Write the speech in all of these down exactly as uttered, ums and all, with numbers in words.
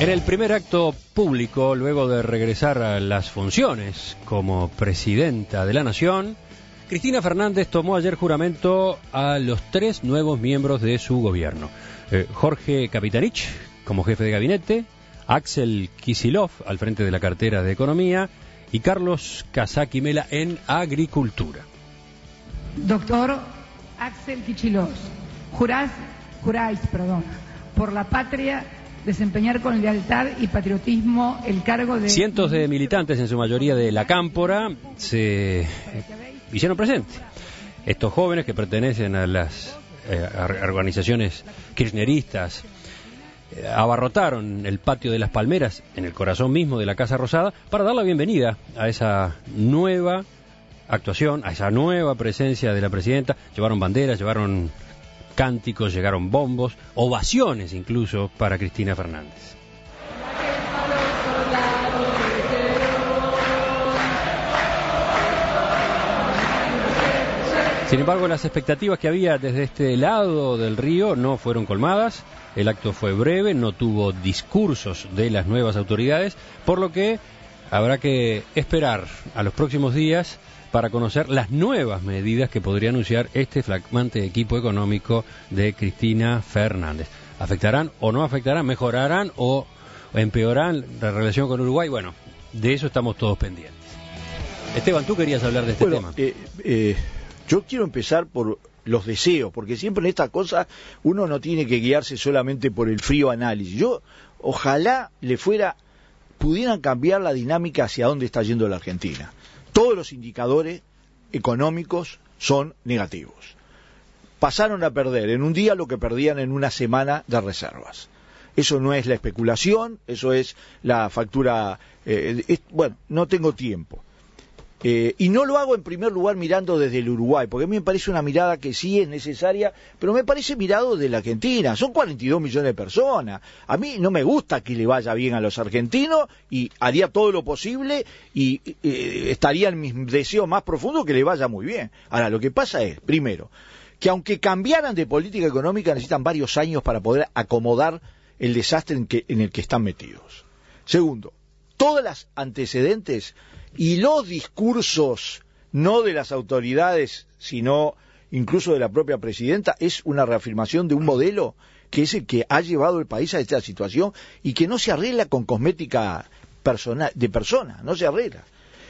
En el primer acto público, luego de regresar a las funciones como presidenta de la Nación, Cristina Fernández tomó ayer juramento a los tres nuevos miembros de su gobierno. Eh, Jorge Capitanich como jefe de gabinete, Axel Kicillof al frente de la cartera de Economía y Carlos Casaki Mela en Agricultura. Doctor Axel Kicillof, jurás, juráis, perdón, por la patria, desempeñar con lealtad y patriotismo el cargo de... Cientos de militantes, en su mayoría de la Cámpora, se hicieron presentes. Estos jóvenes que pertenecen a las eh, organizaciones kirchneristas eh, abarrotaron el patio de las Palmeras, en el corazón mismo de la Casa Rosada, para dar la bienvenida a esa nueva actuación, a esa nueva presencia de la presidenta. Llevaron banderas, llevaron cánticos, llegaron bombos, ovaciones incluso para Cristina Fernández. Sin embargo, las expectativas que había desde este lado del río no fueron colmadas. El acto fue breve, no tuvo discursos de las nuevas autoridades, por lo que habrá que esperar a los próximos días para conocer las nuevas medidas que podría anunciar este flamante equipo económico de Cristina Fernández. ¿Afectarán o no afectarán? ¿Mejorarán o empeorarán la relación con Uruguay? Bueno, de eso estamos todos pendientes. Esteban, tú querías hablar de este bueno, tema. Eh, eh, yo quiero empezar por los deseos, porque siempre en esta cosa uno no tiene que guiarse solamente por el frío análisis. Yo, ojalá le fuera, pudieran cambiar la dinámica hacia dónde está yendo la Argentina. Todos los indicadores económicos son negativos. Pasaron a perder en un día lo que perdían en una semana de reservas. Eso no es la especulación, eso es la factura... Eh, es, bueno, no tengo tiempo. Eh, y no lo hago en primer lugar mirando desde el Uruguay, porque a mí me parece una mirada que sí es necesaria, pero me parece mirado de la Argentina. Son cuarenta y dos millones de personas. A mí no me gusta que le vaya bien a los argentinos y haría todo lo posible y eh, estaría en mis deseos más profundos que le vaya muy bien. Ahora, lo que pasa es, primero, que aunque cambiaran de política económica necesitan varios años para poder acomodar el desastre en, que, en el que están metidos. Segundo, todas las antecedentes y los discursos, no de las autoridades, sino incluso de la propia presidenta, es una reafirmación de un modelo que es el que ha llevado el país a esta situación y que no se arregla con cosmética persona, de persona, no se arregla.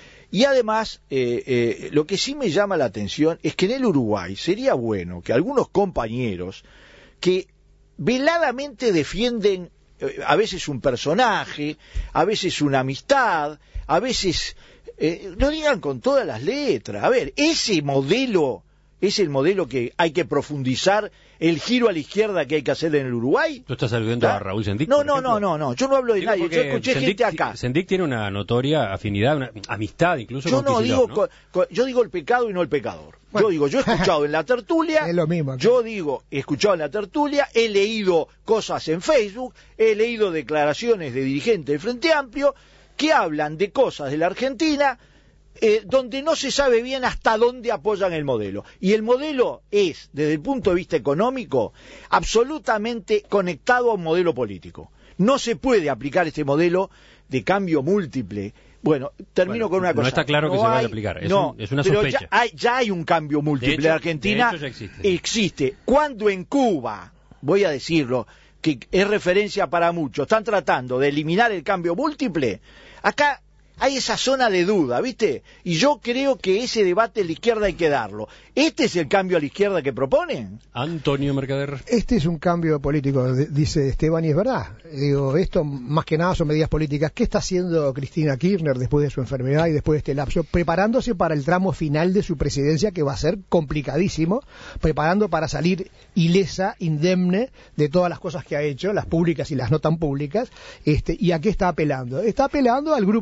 Y además, eh, eh, lo que sí me llama la atención es que en el Uruguay sería bueno que algunos compañeros que veladamente defienden eh, a veces un personaje, a veces una amistad, a veces... Eh, lo digan con todas las letras. A ver, ese modelo es el modelo que hay que profundizar, el giro a la izquierda que hay que hacer en el Uruguay. ¿Tú estás aludiendo ¿Ah? a Raúl Sendic? No, no, no, no, no, yo no hablo de digo nadie, yo escuché Sendic, gente acá. Sendic tiene una notoria afinidad, una amistad incluso yo con no Kicillof, digo, ¿no? con, con, yo digo el pecado y no el pecador. Bueno. Yo digo, yo he escuchado en la tertulia, es lo mismo, yo digo, he escuchado en la tertulia, he leído cosas en Facebook, he leído declaraciones de dirigentes del Frente Amplio que hablan de cosas de la Argentina Eh, donde no se sabe bien hasta dónde apoyan el modelo. Y el modelo es, desde el punto de vista económico, absolutamente conectado a un modelo político. No se puede aplicar este modelo de cambio múltiple. Bueno, termino bueno, con una cosa. No está claro no que se hay, vaya a aplicar, es, no, un, es una pero sospecha. Ya hay, ya hay un cambio múltiple. De hecho, en Argentina de hecho ya existe. existe. Cuando en Cuba, voy a decirlo, que es referencia para muchos, están tratando de eliminar el cambio múltiple, acá hay esa zona de duda, ¿viste? Y yo creo que ese debate a la izquierda hay que darlo. ¿Este es el cambio a la izquierda que proponen? Antonio Mercader. Este es un cambio político, dice Esteban, y es verdad. Digo, esto más que nada son medidas políticas. ¿Qué está haciendo Cristina Kirchner después de su enfermedad y después de este lapso? Preparándose para el tramo final de su presidencia, que va a ser complicadísimo, preparando para salir ilesa, indemne de todas las cosas que ha hecho, las públicas y las no tan públicas. Este, ¿y a qué está apelando? Está apelando al grupo más cercano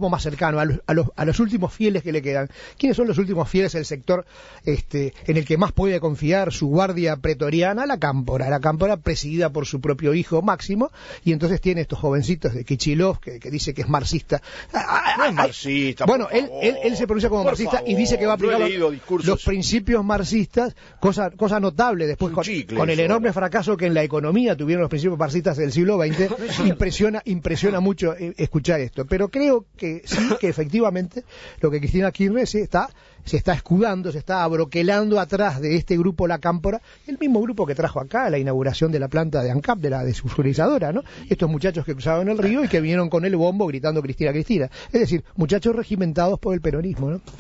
cercano, a los, a los, a los últimos fieles que le quedan. ¿Quiénes son los últimos fieles del sector este, en el que más puede confiar su guardia pretoriana? La Cámpora, la Cámpora presidida por su propio hijo Máximo, y entonces tiene estos jovencitos de Kichilov, que, que dice que es marxista. No es marxista. Bueno, él, él, él se pronuncia como marxista favor, y dice que va a aplicar los, los principios marxistas, cosa, cosa notable después con, chicle, con el enorme fracaso que en la economía tuvieron los principios marxistas del siglo veinte, impresiona, impresiona mucho escuchar esto. Pero creo que sí, que efectivamente lo que Cristina Kirchner se está, se está escudando, se está abroquelando atrás de este grupo La Cámpora, el mismo grupo que trajo acá a la inauguración de la planta de ANCAP, de la desulfurizadora, ¿no? Estos muchachos que cruzaban el río y que vinieron con el bombo gritando Cristina, Cristina. Es decir, muchachos regimentados por el peronismo, ¿no?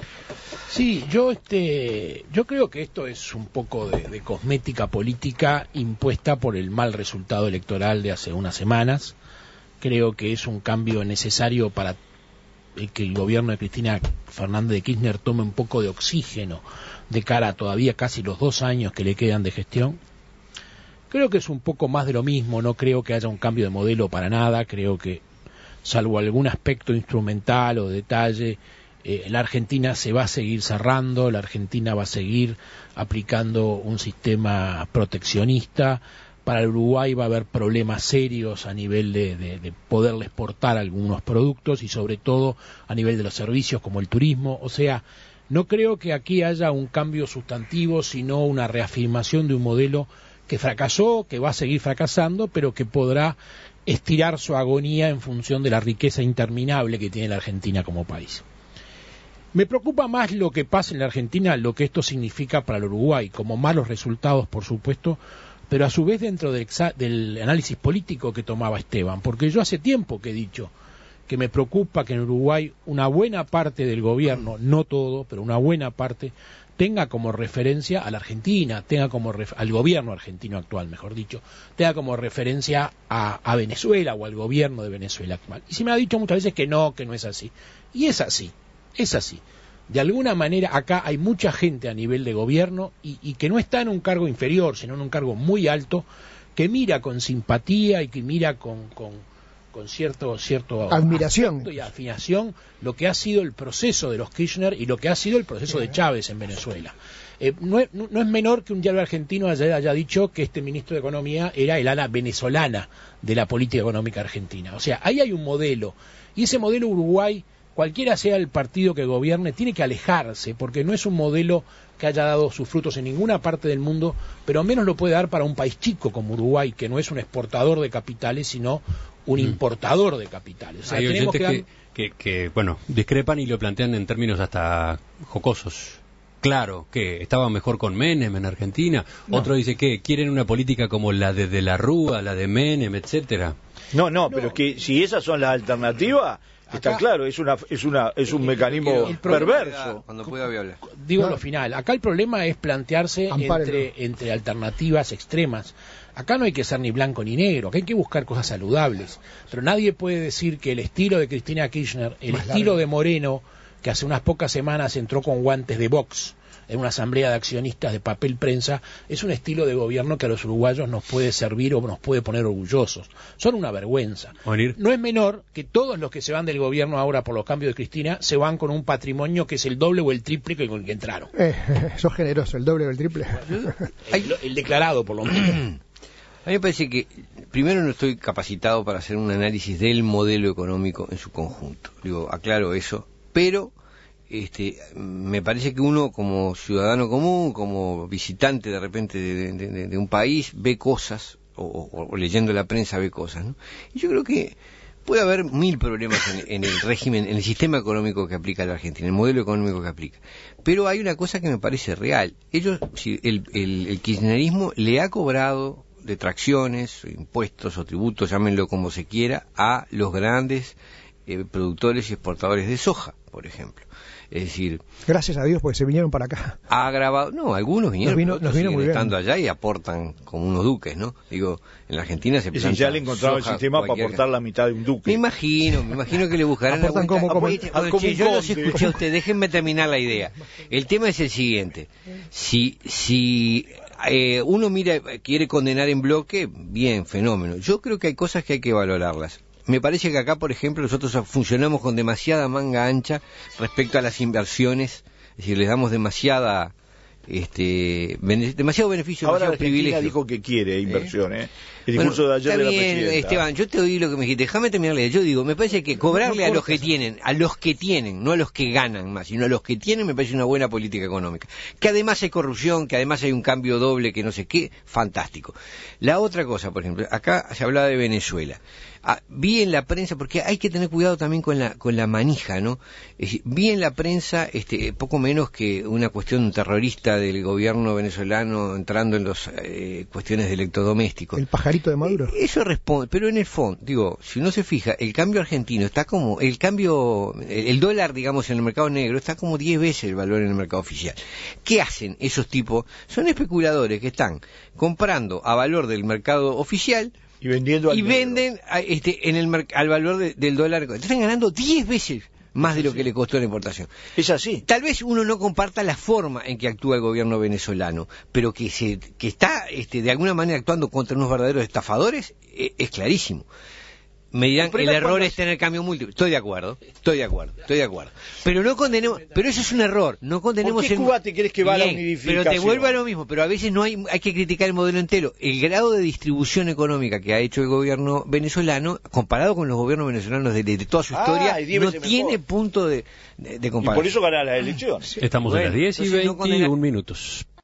Sí, yo este, yo creo que esto es un poco de, de cosmética política impuesta por el mal resultado electoral de hace unas semanas. Creo que es un cambio necesario para que el gobierno de Cristina Fernández de Kirchner tome un poco de oxígeno de cara a todavía casi los dos años que le quedan de gestión. Creo que es un poco más de lo mismo, no creo que haya un cambio de modelo para nada, creo que salvo algún aspecto instrumental o detalle, eh, la Argentina se va a seguir cerrando, la Argentina va a seguir aplicando un sistema proteccionista. Para el Uruguay va a haber problemas serios a nivel de, de, de poderle exportar algunos productos y sobre todo a nivel de los servicios como el turismo. O sea, no creo que aquí haya un cambio sustantivo, sino una reafirmación de un modelo que fracasó, que va a seguir fracasando, pero que podrá estirar su agonía en función de la riqueza interminable que tiene la Argentina como país. Me preocupa más lo que pasa en la Argentina, lo que esto significa para el Uruguay, como malos resultados, por supuesto, pero a su vez dentro del, del análisis político que tomaba Esteban, porque yo hace tiempo que he dicho que me preocupa que en Uruguay una buena parte del gobierno, no todo, pero una buena parte, tenga como referencia a la Argentina, tenga como ref, al gobierno argentino actual, mejor dicho, tenga como referencia a, a Venezuela o al gobierno de Venezuela actual. Y se me ha dicho muchas veces que no, que no es así. Y es así, es así. De alguna manera acá hay mucha gente a nivel de gobierno y, y que no está en un cargo inferior, sino en un cargo muy alto, que mira con simpatía y que mira con, con, con cierto, cierto admiración y afinación lo que ha sido el proceso de los Kirchner y lo que ha sido el proceso de Chávez en Venezuela. Eh, no, es, no es menor que un diario argentino haya, haya dicho que este ministro de Economía era el ala venezolana de la política económica argentina. O sea, ahí hay un modelo, y ese modelo Uruguay, cualquiera sea el partido que gobierne, tiene que alejarse, porque no es un modelo que haya dado sus frutos en ninguna parte del mundo, pero al menos lo puede dar para un país chico como Uruguay, que no es un exportador de capitales, sino un importador de capitales. O sea, hay tenemos oyentes que, dar... que, que, que, bueno, discrepan y lo plantean en términos hasta jocosos. Claro, que estaba mejor con Menem en Argentina. No. Otro dice que quieren una política como la de, de la Rúa, la de Menem, etcétera. No, no, no, pero que si esas son las alternativas, está acá, claro, es una es una es un el, mecanismo el perverso. Cuando pueda hablar. Digo no. Lo final. Acá el problema es plantearse entre, entre alternativas extremas. Acá no hay que ser ni blanco ni negro, acá hay que buscar cosas saludables. Pero nadie puede decir que el estilo de Cristina Kirchner, el Más estilo largo. de Moreno, que hace unas pocas semanas entró con guantes de box en una asamblea de accionistas de papel prensa, es un estilo de gobierno que a los uruguayos nos puede servir o nos puede poner orgullosos. Son una vergüenza. Morir. No es menor que todos los que se van del gobierno ahora por los cambios de Cristina se van con un patrimonio que es el doble o el triple que con el que entraron. Eh, sos generoso, el doble o el triple. El, el declarado, por lo menos. A mí me parece que primero no estoy capacitado para hacer un análisis del modelo económico en su conjunto. Digo, aclaro eso, pero este, me parece que uno como ciudadano común, como visitante de repente de, de, de, de un país, ve cosas, o, o, o leyendo la prensa ve cosas, ¿no? Y yo creo que puede haber mil problemas en, en el régimen, en el sistema económico que aplica la Argentina, en el modelo económico que aplica. Pero hay una cosa que me parece real. Ellos, si el, el, el kirchnerismo le ha cobrado detracciones, impuestos o tributos, llámenlo como se quiera, a los grandes eh, productores y exportadores de soja, por ejemplo. Es decir, gracias a Dios, porque se vinieron para acá. Ha agravado, no, algunos vinieron, nos vino, otros nos vino siguen muy estando bien. allá y aportan como unos duques, ¿no? Digo, en la Argentina se planta y si ya le encontraba el sistema para cualquier... aportar la mitad de un duque. Me imagino, me imagino que le buscarán la vuelta. Como, como, Oye, como oye, yo un los escuché a usted, déjenme terminar la idea. El tema es el siguiente. Si, si eh, uno mira, quiere condenar en bloque, bien, fenómeno. Yo creo que hay cosas que hay que valorarlas. Me parece que acá, por ejemplo, nosotros funcionamos con demasiada manga ancha respecto a las inversiones, es decir, les damos demasiada... Este, bene, demasiado beneficio, ahora demasiado privilegio. Dijo que quiere inversión, ¿eh? El Bueno, discurso de ayer de la bien, presidenta. Esteban, yo te oí lo que me dijiste, déjame terminarle. Yo digo, me parece que cobrarle no, no a los que tienen, a los que tienen, no a los que ganan más, sino a los que tienen, me parece una buena política económica. Que además hay corrupción, que además hay un cambio doble, que no sé qué, fantástico. La otra cosa, por ejemplo, acá se hablaba de Venezuela. Ah, vi en la prensa, porque hay que tener cuidado también con la con la manija, ¿no? Es decir, vi en la prensa este, poco menos que una cuestión terrorista del gobierno venezolano entrando en las eh, cuestiones de electrodomésticos. El pajarito de Maduro. Eh, eso responde, pero en el fondo, digo, si uno se fija, el cambio argentino está como, el cambio, el, el dólar, digamos, en el mercado negro está como diez veces el valor en el mercado oficial. ¿Qué hacen esos tipos? Son especuladores que están comprando a valor del mercado oficial y vendiendo al y negro. venden a, este, en el al valor de, del dólar. Están ganando diez veces más de lo que le costó la importación. Es así. Tal vez uno no comparta la forma en que actúa el gobierno venezolano, pero que se que está este, de alguna manera actuando contra unos verdaderos estafadores, eh, es clarísimo. Me dirán, el, el error es tener cambio múltiple. Estoy de acuerdo, estoy de acuerdo, estoy de acuerdo. Pero no condenemos, pero eso es un error. No condenemos. ¿Por qué el... Cuba te crees que va Bien, a la unificación? Pero te vuelvo a lo mismo. Pero a veces no hay, hay que criticar el modelo entero. El grado de distribución económica que ha hecho el gobierno venezolano, comparado con los gobiernos venezolanos de, de, de toda su historia, ah, no tiene mejor. punto de, de, de comparación. Y por eso gana las elecciones. Estamos bueno, en las diez y veintiún no minutos.